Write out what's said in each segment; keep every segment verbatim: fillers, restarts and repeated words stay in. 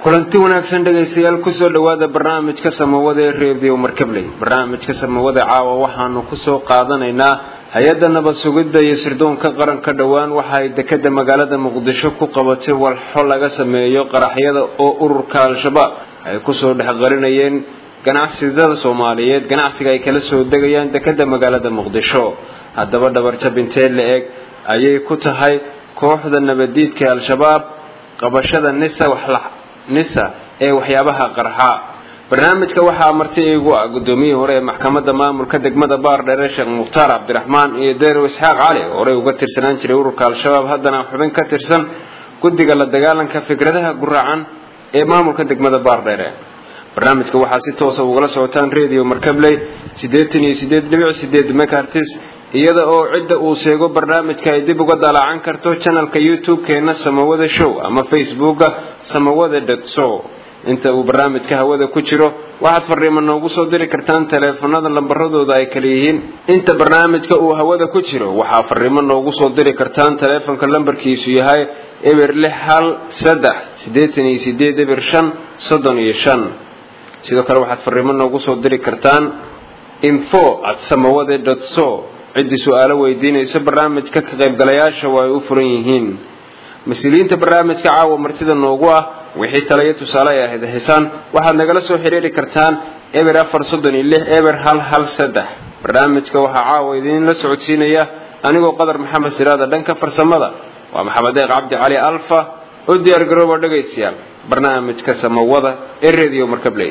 kulanti wanaagsan dhageystayaal ku soo dhawaada barnaamijka samawada ee Radio Markabley barnaamijka samawada caawa waxaanu ku soo qaadanaynaa hay'adda nabad sugidda iyo sirdoonka qaranka dhawaan waxa ay dekada magaalada Muqdisho ku qabatay walxo laga sameeyo qaraxyada oo ururka Al-Shabaab ay ku soo dhaxqarinayeen ganacsiga Soomaaliyeed ganacsiga ay kala soo degayaan dekada magaalada Muqdisho haddaba dhabarta bintee la eeg ayay ku tahay kooxda nabadiidka Al-Shabaab qabashada nisa wax la nisa ee waxyaabaha qarxa barnaamijka waxa marti igu ah gudoomiyaha hore ee maxkamadda maamulka degmada Baardheere Sheekh Muxtaar Cabdiraxmaan iyo Deero Isxaaq Cali oo hore uga tirsanaan jiray ururka Al-Shabaab haddana xubin ka tirsan guddiga la dagaalanka fikradaha guracan ee maamulka degmada Baardheere barnaamijka waxa si toos ah uga socotaan Radio Markabley siddeetan iyo siddeed dhibic siddeed megahertz iyada oo cidda uu sheego barnaamijka ay dib uga dalacan karto channelka YouTube-keena Samawada Show ama Facebook-ga samawada dot show inta uu barnaamijka hawada ku jiro waxaad fariimo noogu soo diri kartaan taleefanada lambaradooda ay kala yihiin inta barnaamijka uu hawada ku jiro waxa fariimo noogu soo diri kartaan taleefanka lambarkiisu yahay eber lix hal saddex siddeetan iyo siddeed eber shan soddon iyo shan sidoo kale waxaad fariimo noogu soo diri kartaan info at samawada dot show cidii su'aalo weydiinaysa barnaamijka ka qaybgalayaasha way u furan yihiin mas'uuliyiinta barnaamijka caawa martida noogu ah wixii talaye tusaale ay ahayd xisan waxaad nagala soo xiriiri kartaan eber afar soddon iyo lix eber hal hal saddex barnaamijka waxa caawa idin la socodsiinaya anigoo qadar maxamed siraada dhanka farsamada waa maxamed deeq cabdi cali alfa oo diyaar garooba dhageystayaal barnaamijka samawada ee Radio Markabley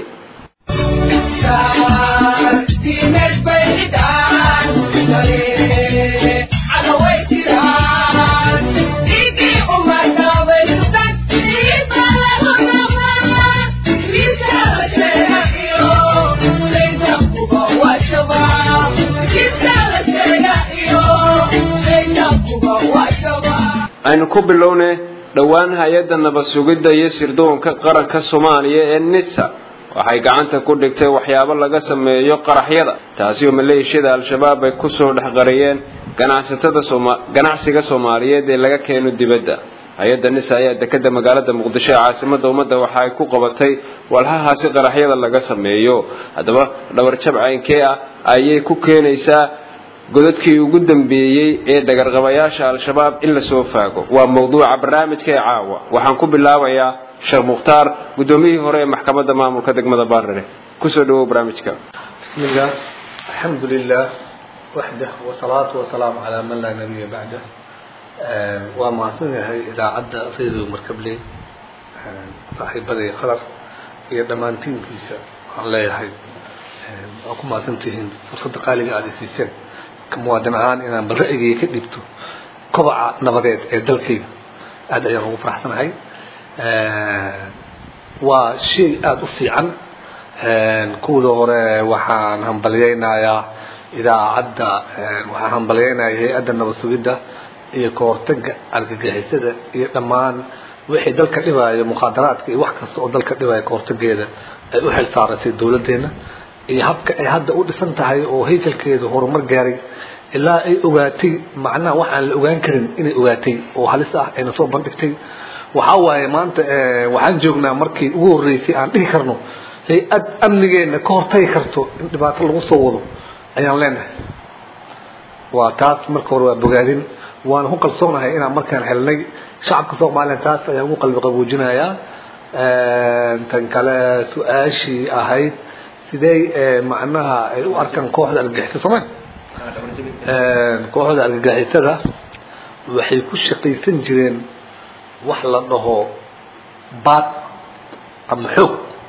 aynu ku bilownay dhawaan hay'adda nabad sugidda iyo sirdoonka qaranka Soomaaliya ee NISA waxay gacanta ku dhigtay waxyaabo laga sameeyo qaraxyada taasi oo maleeshiyada Al-Shabaab ay ku soo dhaxqariyeen ganacsatada Soomaaliyeed ganacsiga Soomaaliyeed ee laga keeno dibadda hay'adda NISA ayaa dekada magaalada Muqdisho ee caasimadda ummadda waxa ay ku qabatay walxahaasi qaraxyada laga sameeyo haddaba dhawr jabcaynkee ah ayay ku keenaysaa godadkii ugu dambeeyay ee dhagarqabayaasha Al-Shabaab in la soo faago waa mowduuca barnaamijka ee caawa waxaan ku bilaabayaa Sheekh Muxtaar gudoomiyihii hore ee maxkamadda maamulka degmada Baardheere ku soo dhawow barnaamijka bismillah alhamdulillah wahdah wa salatu wa salam ala man la nabiyya ba'da wa maasinahay idaacadda Radio Markabley saaxiibadii khalaf iyo dhamaantiinkiisa aan leeyahay oo ku maasantihiin fursad qaaliga aad siiseen كمواطن عان إن أنا برأيي كديبتو كبع نبضات دلكي هذا يعني هو فرحتنا هاي وشيء أضفي عن كوده وحن هم بلينا يا إذا عدى وحن بلينا هي أدنى وسويدة يكورتج الجهيزة يمان وحي دلك إبا مخدرات واحد كسر دلك إبا يكورتج هذا وحي صارت الدولة هنا يحبك هذا أود سنتهاي أو هيك الكيد هو مرجعي إلا أي أوقاتي معناه واحد الأوقات كريم إني أوقاتي وحلسة إنه صوب بنتكتي وحاول ما أنت وحن جوجنا مركي ورئيسي عن إيه كرنو هي أد أمنية كورتي كرتو أنت بعطل وصوّده أيام لنا وتاس مركور وبجادين وأنا هو قلصونا هاي أنا مركان حلني شعب قصو معلن تاس يا هو قلب قبوجنا يا تنكلا سؤاشي أهيد sidee macnaha ay u arkaan kooxda argagixisada Soomaaliya ee kooxda argagixisada waxay ku shaqaysan jireen wax la dhaho baad ama xoog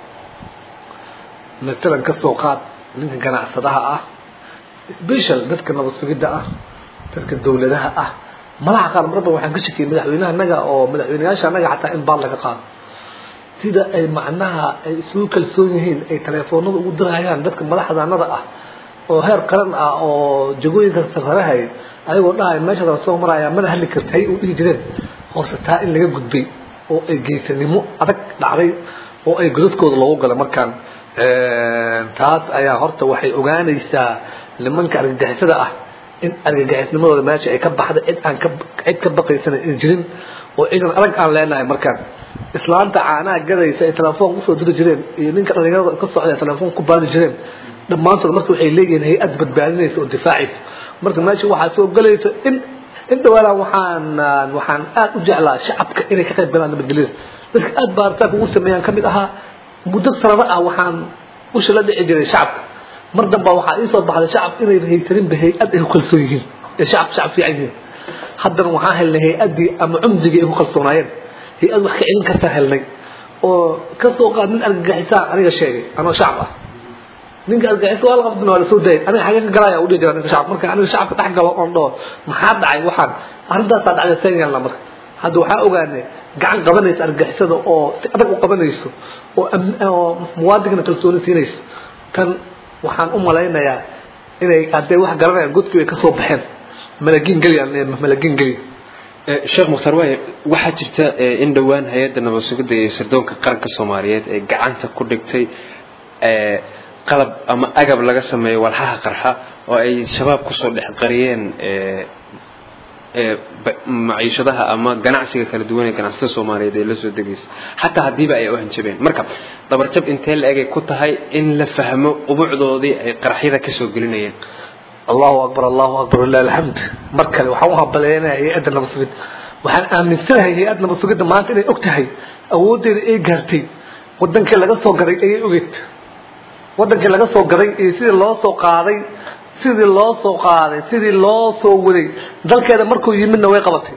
مثلا ka soo qaad ninka ganacsadaha ah special dadka nabad sugidda ah dadka dawladaha ah malaha qaar marba waxaan ka shaqeeyay madaxweynaha naga oo madaxweynayaasha naga xataa in baad laga qaado sida ay macnaha ay soo kalsoon yihiin ay telefoonada ugu dirayaan dadka madaxdaanada ah oo heer qaran ah oo jagooyinka sararahay ayagoo dhahay meesha soo maraya madax heli kartay oo dhigi jireen horsataa in laga gudbay oo ay geesanimo adag dhacday oo ay godadkooda loogu galay markaan taas ayaa horta waxay ogaanaysaa nimanka argagixisada ah in argagixisnimadooda meesha ay ka baxday cid aan ka cid ka baqaysan in jirin oo ciidan adag aan leenahay markaan islaanta caanaha gadaysa ay telefoon u soo diri jireen iyo ninka dhalinyarada ka socda telefoon ku baadi jireen dhammaantood marka waxay leeyihiin hay-ad badbaadinaysa oo difaacaysa marka meesha waxaa soo galaysa in in dhawaala waxaan waxaan aad u jeclaa shacabka inay ka qayb galaan nabadgelyada dadka aad baaritaanka ugu sameeyaan ka mid ahaa muddo sanado ah waxaan u shila dhici jiray shacabka mar damba waxaa ii soo baxday shacab inay haysanin hay-ad ay ku kalsoon yihiin ee shacab shacab fiican yihiin haddana waxaan helnay hay-addii ama cumdigii ay ku kalsoonaayeen hay-ad wax ka celin kartaa helnay oo ka soo qaad nin argagixisaan aniga sheegay anoo shacab ah ninka argagixisa waa la qabdin waa la soo daayay aniga xagee ka galaya u dhihi jira ninka shacab marka aniga shacabka dhex galo oon dhaho maxaa dhacay waxaan arrintaasaa dhacday senegalna marka hadda waxaa ogaanay gacan qabanaysa argagixisada oo si adag u qabanayso oo oo muwaadinka kalsooni siinayso tan waxaan u malaynayaa inay hadday wax garanayaan godkii ay ka soo baxeen malagiin geliyaan malagiin geliya sheekh mukhtar waaye waxaa jirta in dhowaan hay-adda nabad sugidda iyo sirdoonka qaranka soomaaliyeed ee gacanta ku dhigtay qalab ama agab laga sameeyo walxaha qarxa oo ay shabaab kusoo dhex qariyeen maciishadaha ama ganacsiga kala duwan ee ganacsatada soomaaliyeed ee la soo degaysa xataa haddiiba ay u hanjabeen marka dabarjab intee la egay ku tahay in la fahmo ubucdoodii ay qaraxyada ka soo gelinayeen allahu akbar allahu akbar lillahi alhamd mar kale waxaan u habaleynaya hay-adda nabad sugid waxaan aaminsanahay hay-adda nabad sugidda maanta inay og tahay awooddeeda ay gaartay wadankii laga soo gaday ayay ogeed wadankii laga soo gaday iyo sidii loo soo qaaday sidii loo soo qaaday sidii loo soo waday dalkeeda markuu yimidna way qabatay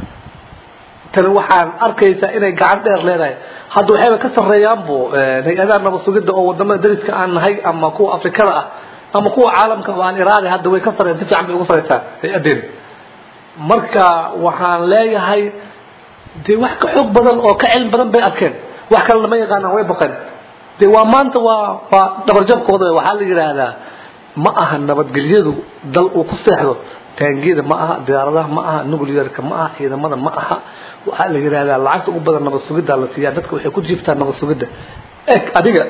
tani waxaan arkaysaa inay gacan dheer leedahay hadda waxayba ka sarreeyaan bu hay-adaha nabad sugidda oo wadamada dariska aan nahay ama kuwa afrikada ah ama kuwa caalamka oo aan iraadi hadda way ka sarreeyaan si fiican bay ugu sarreysaa hay-addeena marka waxaan leeyahay dee wax ka xoog badan oo ka cilmi badan bay arkeen wax kale lama yaqaanaan way baqeen dee waa maanta waa waa dhabarjabkooda waxaa la yidhaahdaa ma aha nabadgelyadu dal uu ku seexdo taangiyada ma aha diyaaradaha ma aha nuclearka ma aha ciidamada ma aha waxaa la yidhaahdaa lacagta ugu badan nabad sugidda la siiyaa dadka waxay ku jiiftaan nabad sugidda eg adiga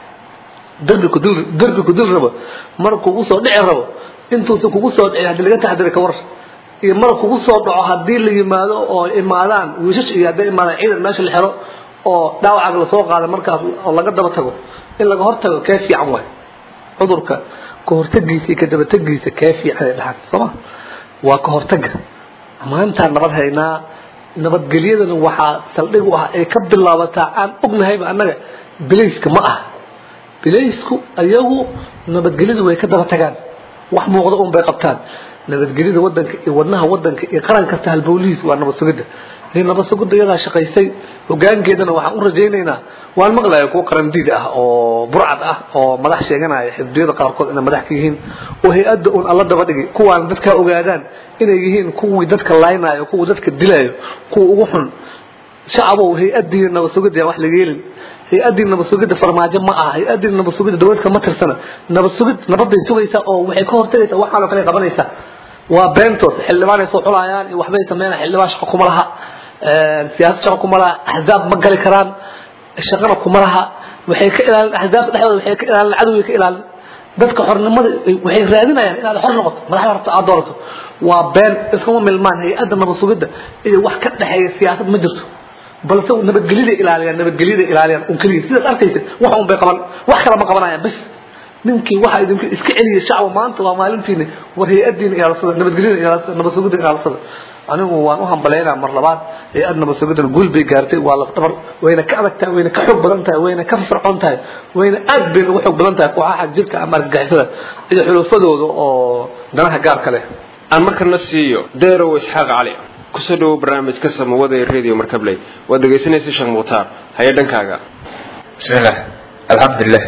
darbi ku dil darbi ku dil rabo mar kugu soo dhici rabo intuusan kugu soo dhicin haddii laga taxadira ka war iyo mar kugu soo dhaco haddii la yimaado oo imaadaan wiishash iyo hadday imaadaan ciidan meesha la xiro oo dhaawacaga la soo qaado markaas oo laga daba tago in laga hortago kee fiican waay cudurka ka hortagiisa iyo ka dabatagiisa kee fiican ay dhaxan sooma waa ka hortaga maanta nabad haynaa nabadgelyadana waxaa saldhig u ah ay ka bilaabataa aan ognahayba annaga bilayska ma ah bilaysku ayagu nabadgelyadu way ka daba tagaan wax muuqda un bay qabtaan nabadgelyada wadanka iyo wadnaha wadanka iyo qaran kasta halbowlihiis waa nabad sugidda nabad sugidda iyadaa shaqaysay hogaankeedana waxaan u rajaynaynaa waan maqlaaya kuwa qarandiid ah oo burcad ah oo madax sheeganaya xisbiyada qaarkood inay madax ka yihiin oo hay-adda uun alla daba dhigay kuwaan dadkaa ogaadaan inay yihiin kuwii dadka laynaayo kuwa dadka dilaayo kuwa ugu xun shacabow hay-addii nabad sugidda wax laga yeelin hay-addii nabad sugidda farmaajo ma aha hay-addii nabad sugidda dowladka ma tirsana nabad sugid nabaday sugaysaa oo waxay ka hortagaysaa waxaanoo kale qabanaysaa waa beentood xildhibaanay soo xulayaan iyo waxbay sameynayaan xildhibaan shaqo kuma laha siyaasad shaqo kuma laha axzaab ma gali karaan shaqana kuma laha waxay ka ilaalin axzaabta dhexdooda waxay ka ilaalin cadowga ka ilaalin dadka xornimada waxay raadinayaan inaad xor noqoto madaxda rabto aad doorato waa been iskuma milmaan hay-adda nabad sugidda iyo wax ka dhexeeya siyaasad ma jirto balse nabadgelyada ilaaliyaan nabadgelyada ilaaliyaan un keliya sidaad arkaysa wax un bay qaban wax kale ma qabanayaan bas ninkii waxa idinku iska celiya shacab maanta waa maalintiina war hay-adiina ilaalsada nabadgelyada ilaalsada nabad sugidda ilaalsada anigu waan u hambaleynaa mar labaad hay-ad nabad sugidda guul bay gaartay waa laf dhabar wayna ka adag tahay wayna ka xoog badan tahay wayna ka fircoon tahay wayna aad bayna ugu xoog badan tahay kooxaha jirka ama argagixisada iyo xulufadooda oo danaha gaarka leh aan markana siiyo deerow isxaaq cali kusoo dhawo barnaamijka samawada ee radio markabley waad dhegaysanaysa sheekh mukhtaar haya dhankaaga bismillah alxamdulilah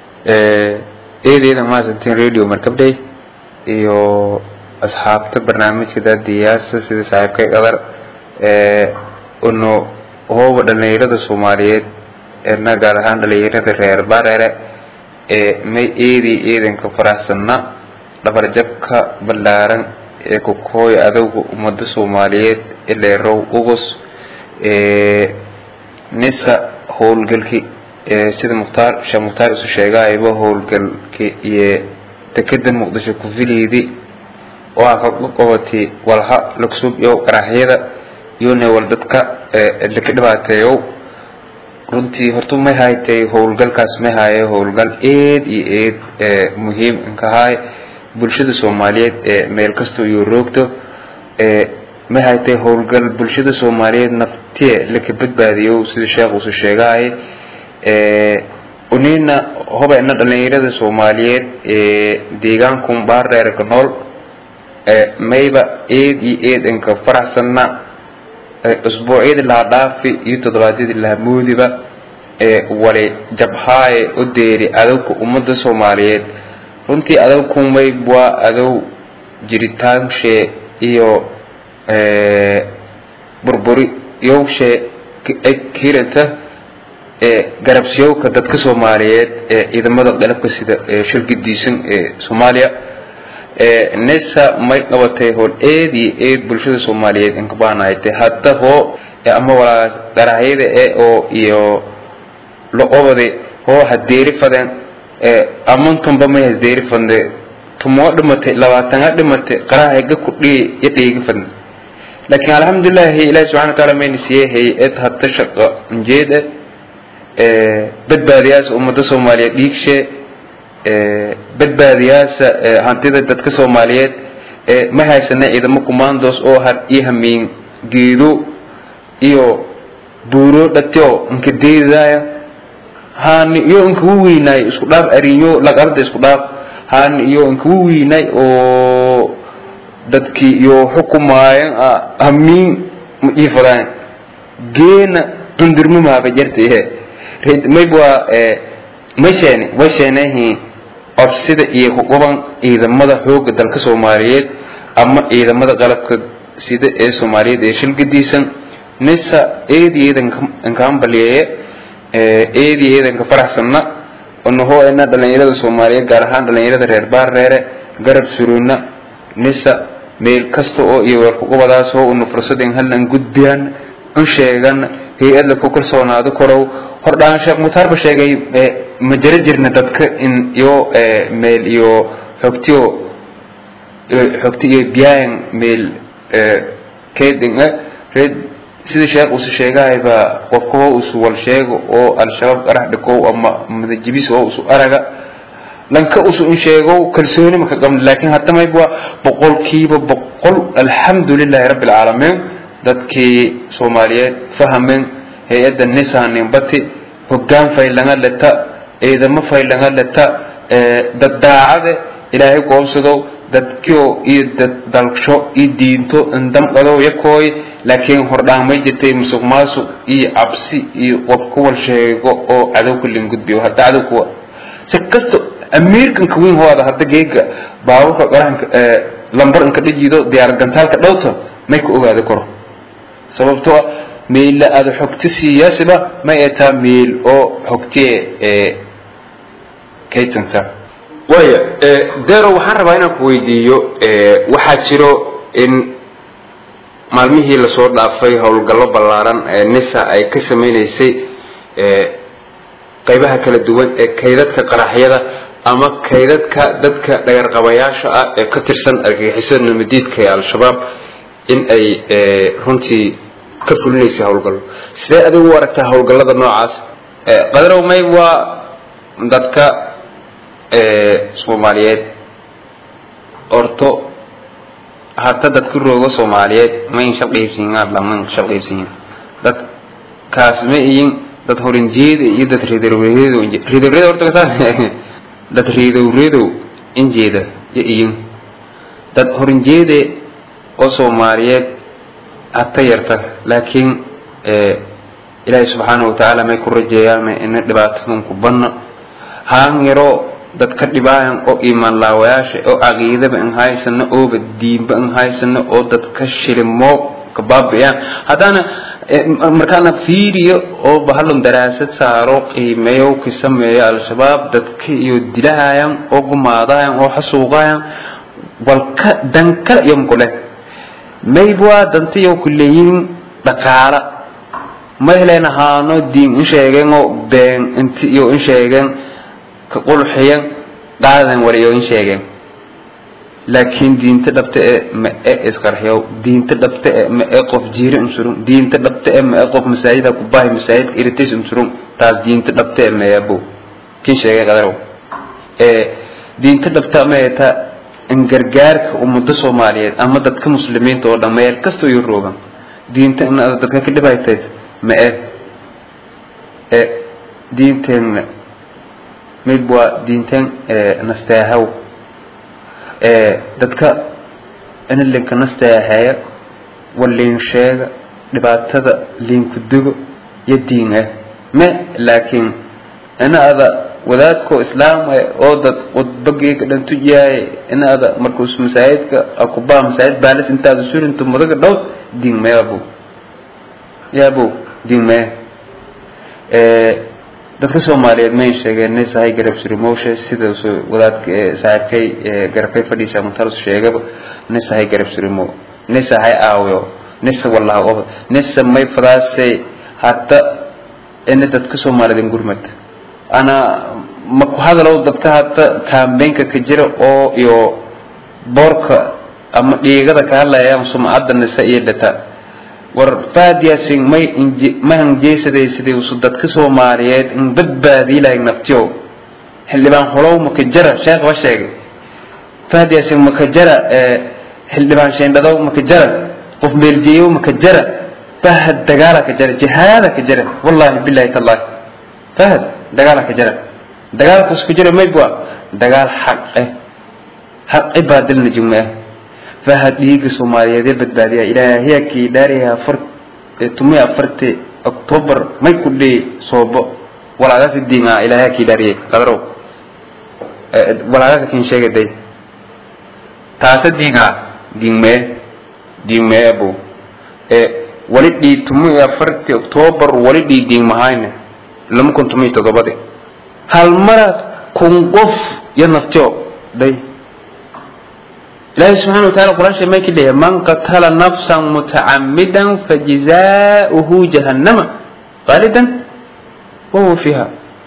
eedeeda maasantiin radio markabley iyo asxaabta barnaamijka daadiyaasa sida saaxiibkay qadar unu hooba dhalinyarada soomaaliyeed eena gaar ahaan dhalinyarada reer bareere ee may eedii eedanka faraxsanna dhabarjabka ballaaran ee ku kooya adowga ummadda soomaaliyeed ileerow ugus nisa howlgalki sida mukhtaar sheekh mukhtaar isu sheegayba howlgalki iyo dekeda muqdisho ku fileedi waa ka qabatay walha lagsub iyo qaraxyada yoona wal dadka la ka dhibaateeyo runtii horta ma haytay howlgalkaas ma haye howlgal eed iyo eed muhiim ka hay bulshada Soomaaliyeed ee meel kasto iyo roogto ee ma haytay howlgal bulshada Soomaaliyeed naftii la ka badbaadiyo sida sheekhu uu sheegay ee unina hoba in dhalinyarada Soomaaliyeed ee deegaanka Baardheer ka nool ee mayba eed iyo eed in ka faraxsanna usbuuciyada la dhaafi iyo toddobaadii la moodiba ee wali jabhaay u deeri adawka ummadda Soomaaliyeed runtii adawku may bua adaw jiritaanshe iyo ee burburi yowshe kiranta ee garabsiyowka dadka Soomaaliyeed ee ciidamada qalabka sida shirkadiisan ee Soomaaliya ee nisa may qabatay hool eed iyo eed bulshada Soomaaliyeed in ka baanaaytay hadda hoo ama wala darahayda ee oo iyo lo obade hoo hadeeri fadan ee amantumba ma hadeeri fande tumo dhimatay labaatan dhimatay qaraahiga ku dhii yadheegi fadan laakiin alxamdulillah ilaahay subhanahu wa ta'ala ma nisiyay ee hadda shaqo jeeda ee badbaadiyaas ummadda Soomaaliyeed dhiigshe ee badbaadiyaas hantida dadka Soomaaliyeed ee ma haysana ciidamo commandos oo har iyo hameen geedo iyo buuro dhatio inka deedaya haan iyo inka weynay isku dhaaf ariyo laqarda isku dhaaf haan iyo inka weynay oo dadkii iyo xukumaayeen hameen iyo falaan geena undurma ma bajartay reed maybwa ee meeshani washanahi qabsida iyo xukuman ciidamada xooga dalka Soomaaliyeed ama ciidamada qalabka sida ee Soomaaliyeed ee shilgadiisan nisa eediyeedan kan baliye ee eediyeedan ka faraxsanna oo ina dhalinyarada Soomaaliyeed gaar ahaan dhalinyarada reer Baardheer garab suruna nisa meel kasto oo iyo xukuumadaas oo uu fursadeen halna gudbiyaan u sheegan hay'ad ku kalsoonaado korow hordaan sheekh Mutarba sheegay ma jirjirna dadka in iyo meel iyo xogtiyo xogtiyo biyaan meel keedinga reed sida sheekh uu sheegay ba qofka uu soo wal sheego oo al-shabaab qarax dhiko ama madajibis oo uu araga lanka uu sheego kalsooni ma ka qabn laakiin hadda may baa boqolkiiba boqol alxamdulillah rabbil alamin dadkii Soomaaliyeed fahameen hay'adda nisaanin bati hoggaan faylanga lata ciidamo faylanga lata dad daacade ilaahay qoomsado dadkii iyo dalksho iyo diinto indam qado yakooy laakiin hordhaamay jirtay musuqmaasuq iyo absi iyo wabku wal sheego oo cadow kulin gudbiyo hadda cadowku si kasto American kuwin hooda hadda geega baawka qaranka lambar inka dhijido diyaar gantaalka dhawto may ku ogaado karo sababtoo meel aad xogti siyaasiba ma eeta meel oo xogti ee kaytanta way ee deero waxaan rabaa inaan ku weydiiyo ee waxa jiro in maalmihii la soo dhaafay howlgallo ballaaran ee nisa ay ka sameeysay ee qaybaha kala duwan ee kaydadka qaraxyada ama kaydadka dadka dhagar qabayaasha ah ee ka tirsan argagixisada nabadiidka ee al-shabaab in ay runtii ka fulinaysa howlgallo sidee adigu u aragtaa howlgallada noocaas ee qadarow may waa dadka ee Soomaaliyeed orto hatta dadku roogo Soomaaliyeed ma in shaqeeysiinaa dhamaan shaqeeysiin dad kaasmeeyin dad horinjeed iyo dad riidareedo riidareedo orto kaas dad riidareedo injeeda iyo dad horinjeed oo Soomaaliyeed hatta yarta laakiin ee Ilaahay subhanahu wa ta'ala may ku rajeeyaan in dhibaatooyin ku banna haan yaro dadka dhibaayan oo iimaan laawayaasha oo aqeedaba in haysana oo diinba in haysana oo dadka shilimo ka baabiyan hadana markaana fiiriyo oo bahalun daraasad saaro qiimeeyo ku sameeyo al-shabaab dadka iyo dilaayaan oo gumaadayaan oo xasuuqayaan walka danka yom kule maybwa dantiyo kuleeyin dhaqaala ma helena haano diin in sheegeen oo been inti iyo in sheegeen ka qulxiyan qaadan wariyo in sheegeen laakiin diinta dhabta ee ma ee isqarxiyo diinta dhabta ee ma ee qof jiiri unsurun diinta dhabta ee ma ee qof masaajida ku baahi masaajid iritis unsurun taas diinta dhabta ee ma yabo kin sheegay qadaro ee diinta dhabta ma ee ta in gargaarka ummadda Soomaaliyeed ama dadka muslimiinta oo dhammaan kasto iyo roogan diinta in dadka ka dhibaatay ma ee ee diinteena midba diintan ee nastaahaw ee dadka in linka nastaahaaya walin sheega dhibaatada linku digo yadiin ah ma laakiin ana ada wadaadko islaam oo dad qodbageega dhantu yahay in ada markuu masaajidka akuba masaajid baalis intaad suurintu madaga dhaw diin ma yabo yabo diin ma ee dadka Soomaaliyeed ma sheegeen in sahay garab surmooshay sida wadaadka saaxiibkay garabkay fadhiisha muntaros sheegaba in sahay garab surmo in sahay aawo nisa wallahi oo nisa may faraasay hatta in dadka Soomaaliyeed gurmad ana ma ku hadalo dadka hatta campaign-ka ka jira oo iyo boorka ama dhigada ka hadlayaan sumcadda nisa iyo data war faadiyaasin may ma hanjeesaday sidii uu dadka Soomaaliyeed in badbaadi ilaahay naftiyo xildhibaan holow ma ka jira sheekh wa sheegay faadiyaasin ma ka jira ee xildhibaan sheendado ma ka jira qof meeljiyo ma ka jira fahad dagaala ka jira jihaada ka jira wallahi billahi tallahi fahad dagaala ka jira dagaal ku isku jira may bua dagaal xaq ah xaq ibaadil najma fahad dhiiga Soomaaliyeed badbaadiya ilaahay ki daariha far tumay afartii October may ku dhii soobo walaagaas diinga ilaahay ki daariye qadaro walaagaas kin sheegay taas diinga diinme diinme abu ee wali dhii tumay afartii October wali dhii diin mahayna lama kuntu may todobade hal mar kun qof ya naftiyo day الله سبحانه وتعالى قرآن شيء ما يكده من قتل نفسا متعمدا فجزاؤه جهنم خالدا وهو فيها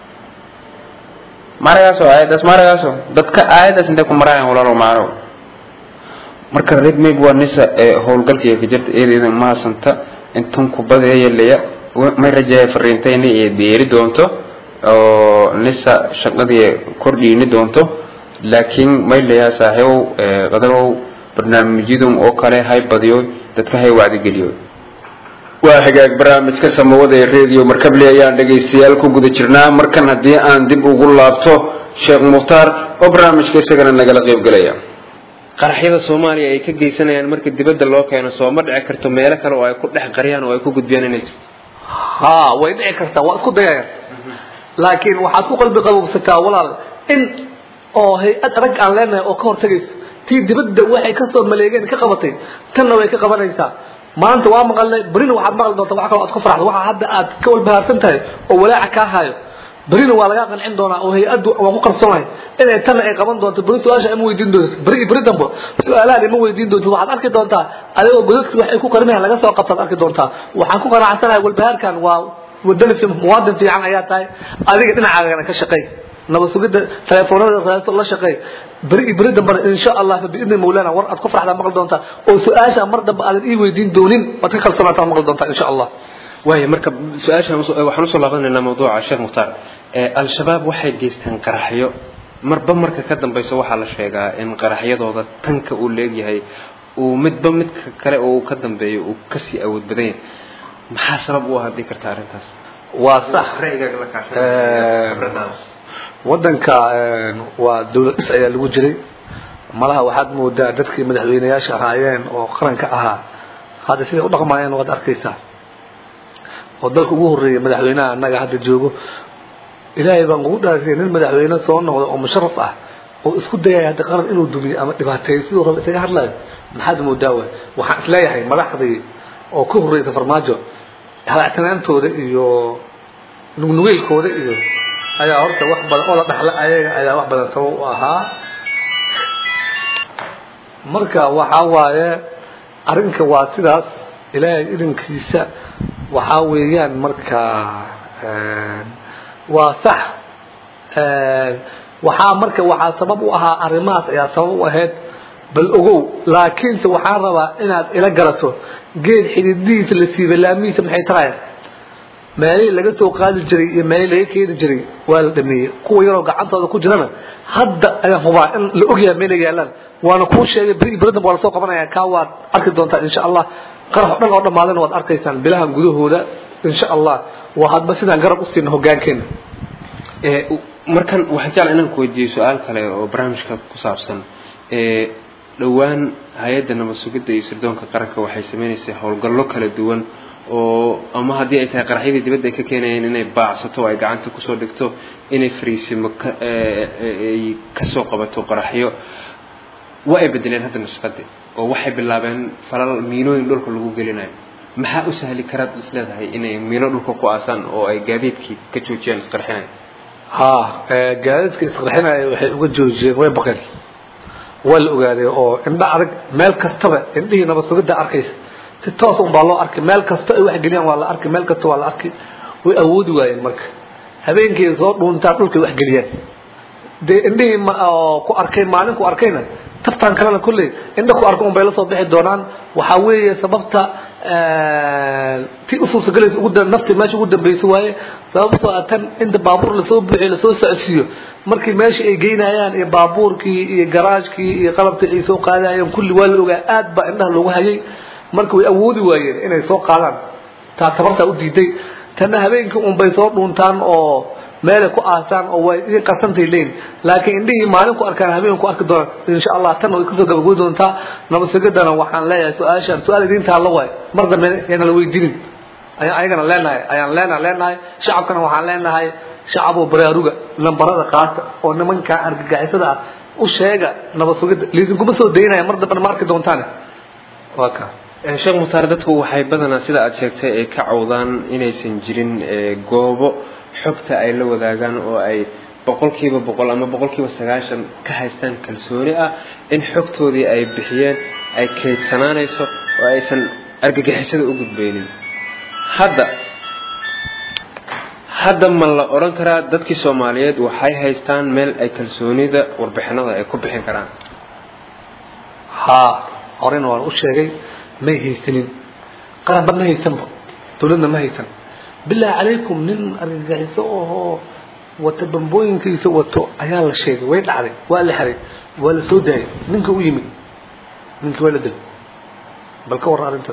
ما رأيسو آية داس ما رأيسو دادك آية داس انتكم مرايا ولا رو معارو مركا الرد ميبوا النساء هول قلقية كجرت إيرينا ما سنتا انتم كبادة يلي ما يرجع فرينتين ديري دونتو نساء شقدي كرديني دونتو لكن ما اللي يا صاحبه قدروا برنامجيدهم أو كله هاي بديو تتكهي وعد جليو وهجاك برامج كسموه الراديو مركب لي أيام دقي سيالكو قد شرنا مركن هدي عن دب وقول لابسه شيخ مختار وبرامج كسرنا نقل قيب قليا قرحية الصومالية أي كجي سنة يعني مركب دبد الله كأنه صومر عكرت مالك لو يكون ده قريان ويكون قد بيان نجت ها وين عكرت وأسكت ده لكن وحاسو قلبي قلب سكا ولا إن oo hay'ad arag aan leenahay oo ka hortagayso tii dibadda waxay ka soo maleegeen ka qabatay tanna way ka qabanaysaa maanta waa maqalay barina waxaad maqal doontaa waxa kale aad ku faraxdo waxa hadda aad ka walbahaarsan tahay oo walaaca ka hayo barina waa laga qancin doonaa oo hay'addu waa ku qarsoonahay inay tanna ay qaban doonto bari su'aasha ay weydiin doonto bari bari dambo su'aalaha ay weydiin doonto waxaad arki doontaa adigoo godadkii wax ay ku qarinayaan laga soo qabtad arki doontaa waxaan ku qanacsanahay walbahaarkan waa wadani fi muwaadin fiican ayaa tahay adiga dhinacaaga ka shaqeey نبصقد تلفونات رئيس الله شقي بري بري دمر إن شاء الله بإذن مولانا ورقة كفر على مقل دونتا أو سؤال مرة بعد الإيه ويدين دونين وتكل صنعة مقل دونتا إن شاء الله وهي مركب سؤال وحنوصل لغنا إن موضوع الشيخ مختار الشباب واحد جيستن قرحيو مربى مركب كدم بيسوي على شيء إن قرحية ضد تنك أولي هي ومدبى مد كلا وكدم بي وكسي أو بدين محاسب وهذا ذكر تعرفها واضح waddanka waa dawlad is ayaa lagu jiray malaha waxaad moodaa dadkii madaxweynayaasha ahaayeen oo qaranka ahaa hadda sida u dhaqmayeen waad arkaysaa oo dalka ugu horeeyay madaxweynaha annaga hadda joogo ilaahay baan ugu dhaartay nin madaxweyne soo noqdo oo musharraf ah oo isku dayay hadda qaran inuu dumiyo ama dhibaateeyo sidoo raba isaga hadlayo maxaad moodaa waxaan isleeyahay madaxdii oo ku horeeyay farmaajo halaactanaantooda iyo nugnugeylkooda iyo ayaa horta wax badan oo la dhaxla ayaga ayaa wax badan sabab u ahaa marka waxa waaye arrinka waa sidaas ilaahay idinkiisa waxa weeyaan marka waa sax waxa marka waxa sabab u ahaa arrimahaas ayaa sabab u ahayd bal ogow laakiin waxaan rabaa inaad ila garato geed xididiisa la siibay laamiisa maxay tarayaan meelay laga soo qaadi jiray iyo meelay laga keeni jiray waa la dhameeyay kuwa yaroo gacantooda ku jirana hadda ayaan hubaa in la ogyahay meelay yaalaan waana ku sheegay bari baradan waa la soo qabanaya ka waad arki doontaa insha Allah qarax dhan oo dhamaadana waad arkaysaan bilahan gudahooda insha Allah waa hadba sidaan garab u siino hoggaankeena ee markan waxaan jeclahay inaan ku weydiiyo su'aal kale oo barnaamijka ku saabsan ee dhawaan hay'adda nabad sugidda iyo sirdoonka qaranka waxay sameynaysaa howlgallo kala duwan oo ama hadii ay tahay qaraxyadii dibadda ay ka keenayeen inay baacsato ay gacanta ku soo dhigto inay fariisimo ay ka soo qabato qaraxyo waa ay bedeleen hadda nashqadii oo waxay bilaabeen falal miinooyin dhulka lagu gelinayo maxaa u sahli karaa isleedahay inay miino dhulka ku aasan oo ay gaadiidkii ka joojiyaan isqarxinay ha ee gaadiidkii isqarxinay waxay uga joojiyeen way baqeen wal ogaaday oo indha arag meel kastaba indhihii nabad sugidda arkaysa si toos u baa loo arkay meel kasta ay wax geliyaan waa la arkay meel kasta waa la arkay way awoodi waayeen marka habeenkii soo dhuuntaa dhulka wax geliyaan de indhihii ma ku arkay maalin ku arkayna tabtaan kalena kulli indha ku arko bay la soo bixi doonaan waxa weeye sababta ee ti usuus galaysa ugu dan nafti meesha ugu dambeysay waaye sababtoo ah tan inta baabuur la soo buuxiyo la soo socodsiyo markii meesha ay geynayaan ee baabuurkii iyo garaajkii iyo qalabkii ay soo qaadayeen kulli waa la ogaa aad ba indhaha loogu hayay markii way awoodi waayeen inay soo qaadaan taa tabarta u diiday tan habeenkii un bay soo dhuuntaan oo meel ku aasaan oo way in qartantay leen laakiin indhihii maalin ku arkaan habeen ku arki doonaan insha Allah tan way kasoo gabagooy doontaa nabad sugidana waxaan leeyahay su'aashan su'aal idinta la way mar dambe yana la weydiin ayaan ayagana leenahay ayaan leenahay leenahay shacabkana waxaan leenahay shacabo baraaruga lambarada qaata oo nimanka argagixisada ah u sheega nabad sugida liidin kuma soo deynaya mar dambe ma arki doontaan waka sheekh Muxtaar dadku waxay badanaa sida aad sheegtay ay ka cawdaan inaysan jirin goobo xogta ay la wadaagaan oo ay boqolkiiba boqol ama boqolkiiba sagaashan ka haystaan kalsooni ah in xogtoodii ay bixiyeen ay kaydsanaanayso oo aysan argagixisada u gudbeynin hadda hadda ma la oran karaa dadkii Soomaaliyeed waxay haystaan meel ay kalsoonida warbixinada ay ku bixin karaan ha orin waan u sheegay ma haysanin qarab ma haysan dawladna ma haysan بالله عليكم من أرجعيسوه وتبنبوين كيسو وتو أيان الشيء وين عليه ولا حري ولا سوداء منك ويمين منك ولد بالكور أنت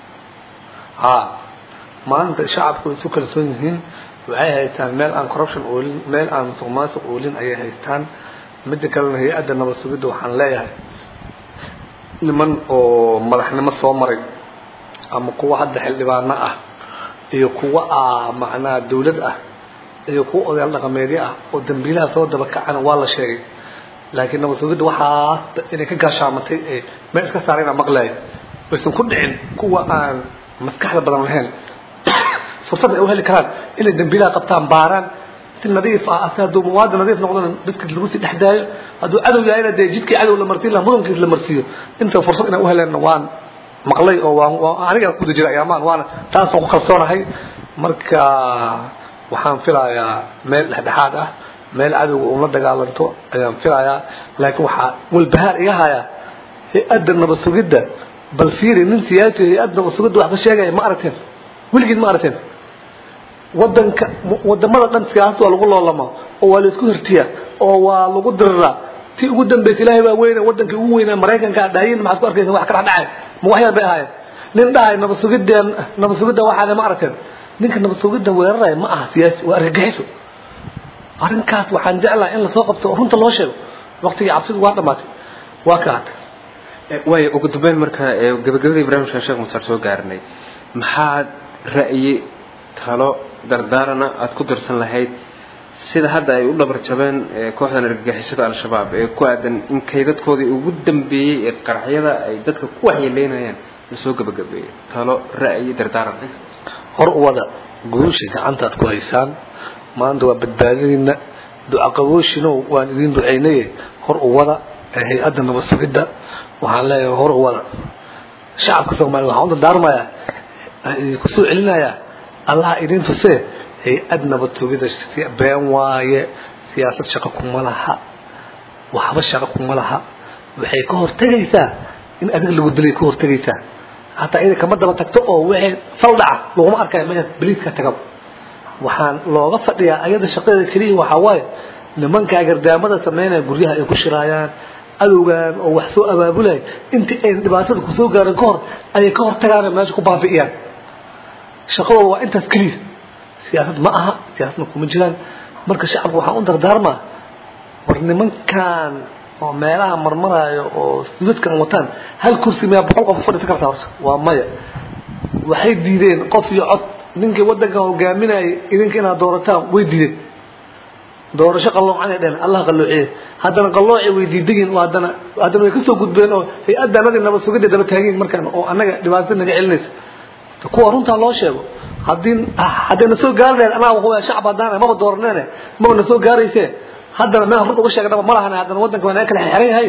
ها ما أنت شعب كل سكر سنين وعيه هيتان مال عن corruption أول مال عن صماس أولين أيه هيتان مدك الله هي أدنى بسويده وحنلاها لمن أو ملحنا مصومري أما قوة حد حل بعنا iyo kuwa macna dawlad ah iyo kuwa odayaal dhaqameed ah oo dambiilaha soo daba kacana waa la sheegay laakiin nabad sugidda waxa inay ka gaashaamatay ee meel iska saarayna maqlay bas ku dhicin kuwa aan maskaxda badan lahayn fursad ay u heli karaan inay dambiilaha qabtaan baaraan si nadiif ah asaadu muwaadin nadiif noqdaan dadka lagu si dhaxdaayo haduu cadow yahay inay jidkii cadow la martiin la mudankiis la marsiyo inta fursad inay u heleen waan maqlay oo waan aniga ku jira ayaamaan waana taas oo ku kalsoonahay marka waxaan filayaa meel dhexdhexaad ah meel cadow oo la dagaalanto ayaan filayaa laakiin waxa walbahaar iga haya hay'adda nabad sugidda bal fiiri nin siyaasi hay'adda nabad sugidda wax ka sheegay ma aragteen wiligeed ma aragteen wadanka wadamada dhan siyaasad waa lagu loolama oo waa la isku hirtiya oo waa lagu diriraa ti ugu dambeysay ilaahay baa weyn wadanka ugu weyn Mareykanka dhaayin ma ku arkaysan wax ka dhacay ma wax yar bay ahayd nin dhaay nabad sugidda nabad sugidda waxa ma aragteen ninka nabad sugidda weeraray ma aha siyaasi waa argagixiso arrinkaas waxaan jeclaa in la soo qabto runta loo sheego waqtiga cabsidu waa dhamaatay waa kaad way ugu dambeyn marka gabagabadii barnaamijka Sheekh Muxtaar soo gaarnay maxaad ra'yi talo dardaarana aad ku darsan lahayd sida hadda ay u dhabar jabeen kooxdan argagixisada al-shabaab ee ku aadan in kaydadkoodii ugu dambeeyay ee qaraxyada ay dadka ku waxyeeleynayaan la soo gabagabeeyay talo ra'yi dardaaran hor wada guusha gacanta aad ku haysaan maanta waa badbaadinayna duca qabooshino waan idin duceynay hor wada hay'adda nabad sugidda waxaan leeyahay hor wada shacabka Soomaaliyeed waxaan daarmayaa ku soo celinayaa Allah idin tusee hay'ad nabad sugidda been waaye siyaasad shaqo kuma laha waxba shaqo kuma laha waxay ka hortagaysaa in adiga lagu dilay ka hortagaysaa hataa ida kama daba tagto oo wixii fal dhaca laguma arkayo meesha baliiska tagab waxaan looga fadhiyaa ayada shaqada kaliya waxa waaye nimanka agardaamada sameynaya guryaha ay ku shiraayaan adowgan oo wax soo abaabulay intii ay dhibaatada ku soo gaaran ka hor ay ka hortagaan meesha ku baabi'iyaan shaqadooda waa intaas kaliya siyaasad ma aha siyaasadna kuma jiraan marka shacabku waxaan u dardaarmaa war nimankan oo meelaha marmaraayo oo sudadkan wataan hal kursi ma boqol qof fadhiisan kartaa horta waa maya waxay diideen qof iyo cod ninkii wadanka hogaaminayay idinka inaad doorataan way diideen doorasho qaloocan ay dheen Allah qaloociye haddana qalooci way diideen oo haddana haddana way ka soo gudbeen oo hay-adda nabad sugidda daba taageen markaan oo annaga dhibaato naga celinaysa kuwa runta loo sheego haddii haddana soo gaarnay anaa waa shacab hadana ma dooranayna ma na soo gaarayse haddana ma horta uga sheegay ma lahan haddana wadanka waa kala xiran yahay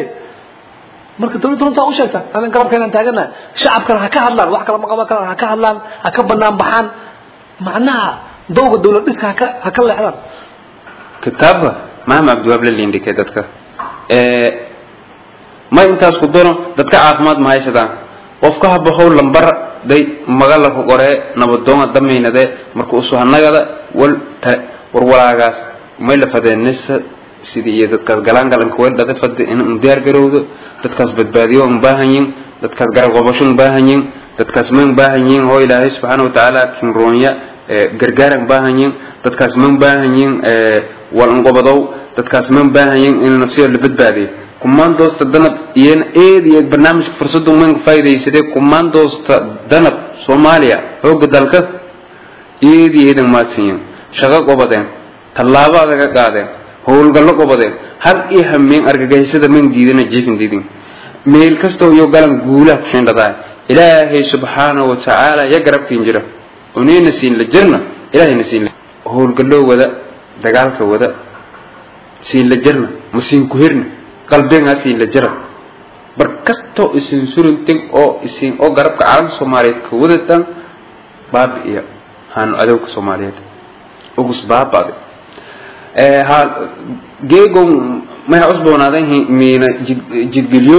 marka dawladda runta u sheegta aan garabkeena taagana shacabkana ha ka hadlaan wax kala ma qaba kala ha ka hadlaan ha ka banaan baxaan macnaha dawga dawladda ha ka ha ka leexdaan kitaabka maama abdiwaab la leendikay dadka ee ma intaas ku doono dadka caafimaad ma haysadaan qofka ha baxow lambar day magala ku qoree nabadoon dameynade markuu soo hanagada wal war walaagaas may la fadeenaysa sidii iyo dadka galaan galan ku wada fad in diyaar garowdo dadkaas badbaadiyo u baahan yihiin dadkaas garab qabasho u baahan yihiin dadkaas ma u baahan yihiin oo Ilaahay subhanahu wa ta'ala kin roonya gargaar u baahan yihiin dadkaas ma u baahan yihiin wal anqobadow dadkaas ma u baahan yihiin in nafsiga la badbaadiyo kumaandoosta danab iyo eed iyo barnaamij fursad u man faa'iideysaday kumaandoosta danab Soomaaliya oo dalka eed iyo eedan maadsiin shaqo qobadeen tallaabo adag qaadeen howlgallo qobadeen hal iyo hameen argagaxisada man diidana jeefin diidin meel kasto iyo galan guulaha ku shindaday Ilaahay subhanahu wa ta'ala ya garabtiin jira unina siin la jirna Ilaahay nasiin howlgallo wada dagaalka wada siin la jirna masiin ku hirna qalbiga siin la jira barkasto isin suruntin oo isin oo garabka caalam Soomaaliyeed ku wadatan baab iyo han adowga Soomaaliyeed ugus baabade ee ha geego ma usboonaadeen meena jidgeliyo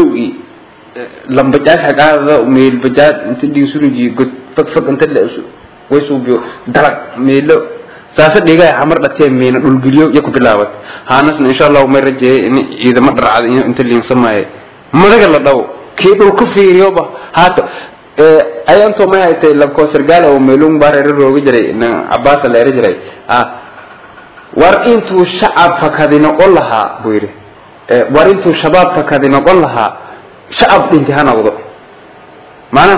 lamba jaad xaqaada meel bajaad inta dhig suruji god fag fag inta la way suubiyo dalag meelo saasa dhigay xamar dhagtay meena dhul geliyo iyo ku bilaawad haanasna insha Allah ma rajay in ciidamada dhacday inta liin sameeyay madaga la dhaw keedo ku fiiriyoba haata ee ayanto ma haytay la ko sargaal oo meelun bareer rooga jiray in Abbas la jiray ah war intu shacab fakadina qolaha buuri ee war intu shabaab fakadina qolaha shacab dhintihana wado maana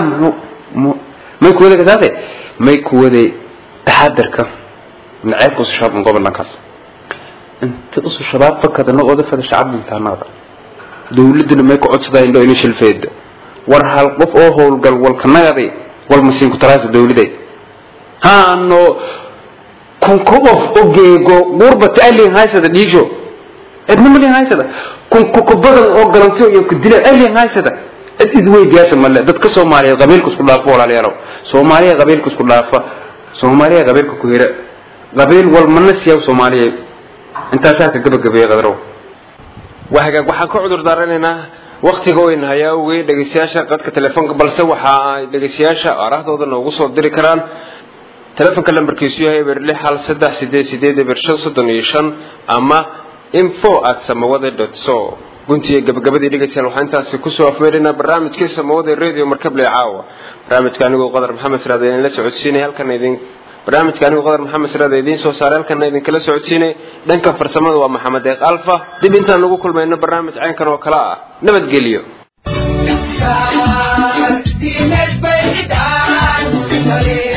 ma ku wada kaasay ma ku wada taxadarka نعيب الشباب من قبل نكاس انت أصل الشباب فكر إنه قاعد فهذا الشعب من تناظر دولتنا ما يقعد صدق إنه إنش الفيد ورها القف أوه والقل والكناري والمسين كتراس دولتي ها إنه كن كوف أوجيجو غربة تألي هاي سدا ديجو إدنا ملي هاي سدا كن كوكبر أو قرنتيو يكديله ألي هاي سدا إدوي بياس ملا دتك سوماليا قبيل كسكولا فولا ليرو سوماليا قبيل كسكولا ف سوماليا قبيل كوكيرة قبيل والمنسيا وسوماليا انت ساك قبل قبيل قدروا وحاجة وحاجة عذر دارنا وقت قوين هيا ودقيسياشة قد كتلفون قبل سوحة دقيسياشة أراده ذا نوقص ودري كران تلفون كلام بركيسيو هي برلي حال سدح سدي سدي دي برشان صدنيشان أما info at samawade dot so قنتي قبل قبل دي دقيسيان وحانتا سكسو أفمرنا برامج كيس سموده الراديو مركب لي عاوة برامج كان يقول قدر محمد سرادين لا سعود سيني هل كان يدين برنامج كان قدر محمد سرادين سو سارل كان يدين كلا سعود سيني دنك فرسمه ومحمد ديق ألفا دي بنتنا نقول كل ما إنه برنامج عين كانوا كلا نبت قليو دي